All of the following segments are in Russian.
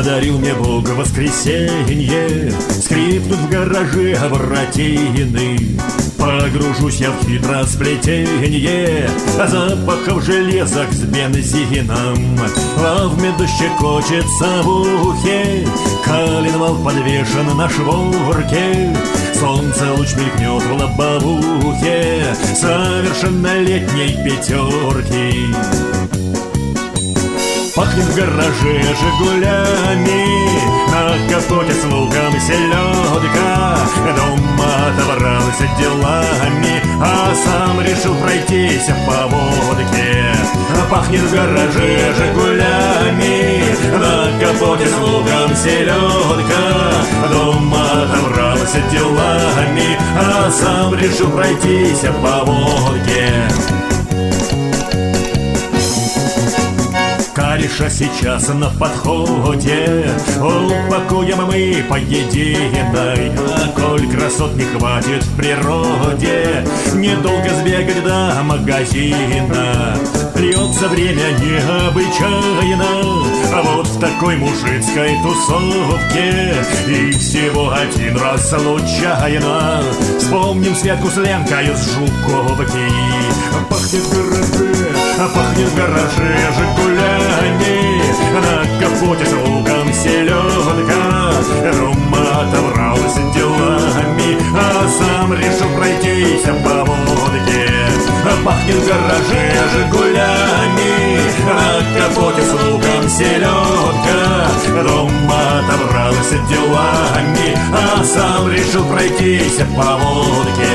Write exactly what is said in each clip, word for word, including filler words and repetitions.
Подарил мне Бог воскресенье, скрипнут в гараже воротины. Погружусь я в хитросплетенье запахов железок с бензином. А в меду щекочется в ухе, коленвал подвешен на шворке. Солнце луч мелькнет в лобовухе совершеннолетней пятерки. Пахнет в гараже «Жигулями», на капоте с луком селедка. Дома отобрался делами, а сам решил пройтись по водке. Пахнет в гараже «Жигулями», на капоте с луком селедка. Дома отобрался делами, а сам решил пройтись по водке. Кариша сейчас на подходе, упакуем мы по единой. А коль красот не хватит в природе, недолго сбегать до магазина. Придется время необычайно, а вот в такой мужицкой тусовке. И всего один раз случайно вспомним Светку с Ленкой с Жуковки. Пахнет в гараже, пахнет в гараже «Жигулями», на капоте с луком селедка. Рома отобрался делами, а сам решил пройтись по водке. Пахнет в гараже «Жигулями», на капоте с луком селедка. Рома отобрался делами, а сам решил пройтись по водке.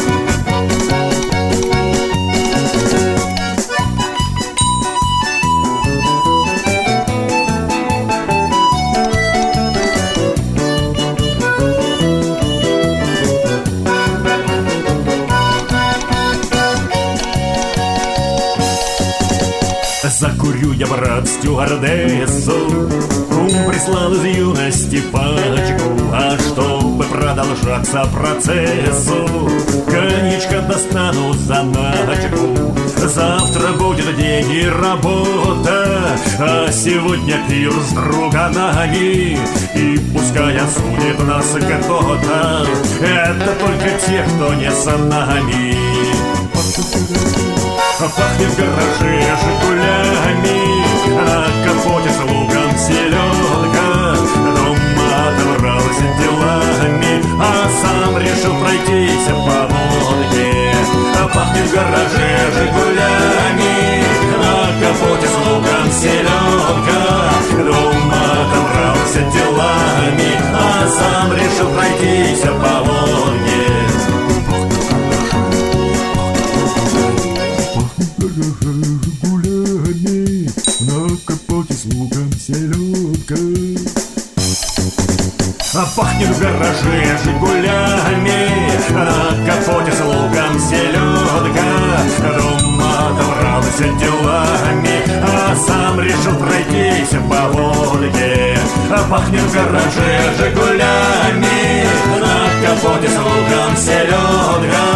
Закурю я, брат, стюардессу, кум прислал из юности пачку. А чтобы продолжаться процессу, коньячка достану заначку. Завтра будет день и работа, а сегодня пир с друганами. И пускай осудит нас кто-то, это только те, кто не с нами. Пахнет в гараже «Жигулями», на капоте с луком селедка. Дома отобрался делами, а сам решил пройтись по водке. Пахнет в гараже «Жигулями», на капоте с луком селедка. Дома отобрался делами, а сам решил пройтись по водке. «Жигулями», на капоте с луком селедка. Пахнет в гараже «Жигулями», на капоте с луком селедка. Дома отобрался делами, а сам решил пройтись по водке. Пахнет в гараже «Жигулями», на капоте с луком селедка.